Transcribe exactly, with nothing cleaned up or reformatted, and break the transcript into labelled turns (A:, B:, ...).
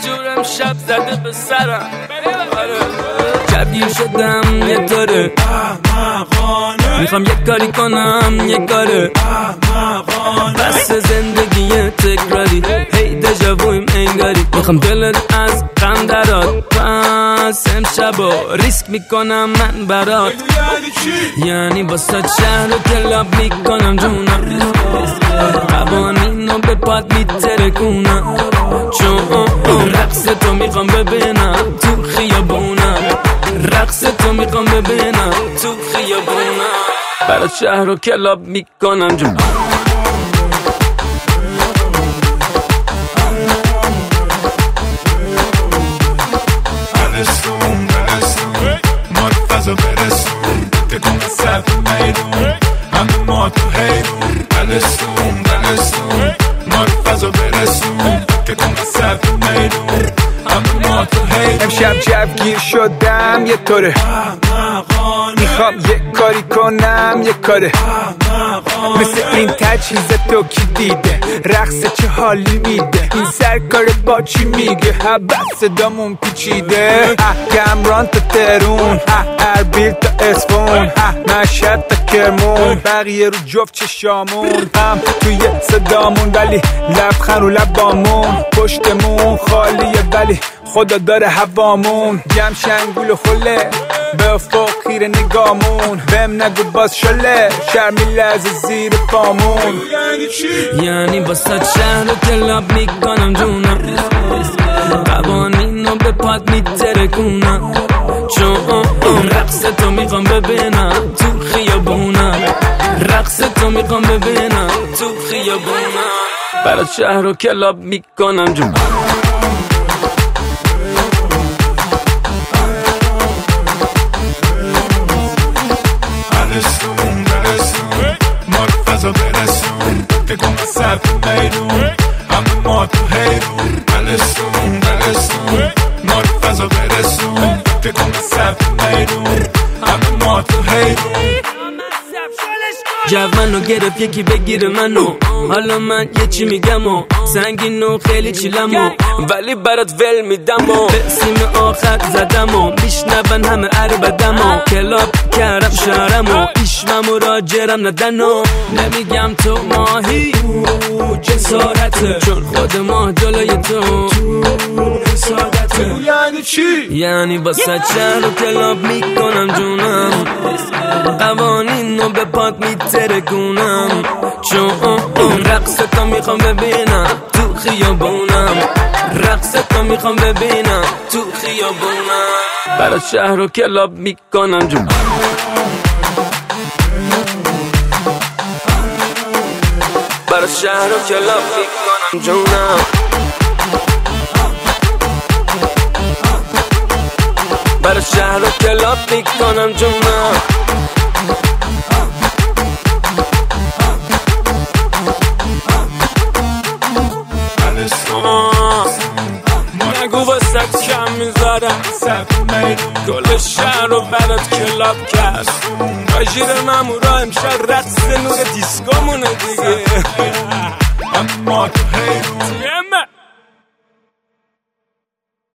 A: جورم شب زده به سرم جبگیر شدم یه طوره میخوام یک کاری کنم یک کاره بس زندگی تکراری هی دژاوویم انگاری میخوام دلت از غم درات پس امشبا ریسک میکنم من برات یعنی واسه شهر رو کلاب میکنم جونم قوانینو به پات میترکونم چون رقص تو میخوام ببینم تو خیابونم رقص تو میخوام ببینم تو خیابونم برات شهر رو کلاب میکنم جونم
B: برسون برسون ما رو فضا برسون تکون سر میدون همه ما تو حیرون برسون برسون ما رو فضا برسون تکون سر میدون همه ما تو حیرون
C: امشب جوگیر شدم یه طوره میخوام یک کاری کنم یک کاره مثل این تجهیز تو کی دیده رقص چه حالی میده این سرکار با چی میگه حبت صدامون پیچیده کمران تا ترون اربیل تا اسفون مشهد تا کرمون بقیه رو جفت چشامون هم توی صدامون ولی لبخند رو لبامون پشتمون خالیه ولی خدا داره هوامون جمع شنگول و خله به افق خیره نگامون بهم نگو باز شله شرمی لحظه زیر پامون
A: یعنی واسه شهر رو کلاب میکنم جونم قوانینو به پات میترکونم چون رقص تو میخوام ببینم تو خیابونم رقص تو میخوام ببینم تو خیابونم برات شهر رو کلاب میکنم جونم
B: برسون برسون ما رو فضا برسون تکون سر میدون همه ما تو حیرون برسون برسون ما رو فضا برسون تکون سر میدون همه ما تو حیرون
A: جو منو گرفت یکی بگیره منو حالا من یه چی میگم و سنگین و خیلی چیلم و ولی برات ول میدم و به سیم آخر زدم و میشنون همه عربدم و کلاب کردم شهرم و ایشمم و راجرم ندن و نمیگم تو ماهی جسارته چون خود ماه جلوی تو سادته
B: یعنی چی؟
A: یعنی با سچر رو کلاب میکنم جونم قوانینو به پات میترکونم چون رقص تو میخوام ببینم تو خیابونم رقص تو میخوام ببینم تو خیابونم برات شهر رو کلاب میکنم جونم برات شهر رو کلاب میکنم جونم برات شهر رو کلاب میکنم جونم نگو واسه کم میذارم گل شهر رو برات کلاب کرد راجیر ممورا امشب رقص نور دیسکومونه دیگه
B: اما تو حیرون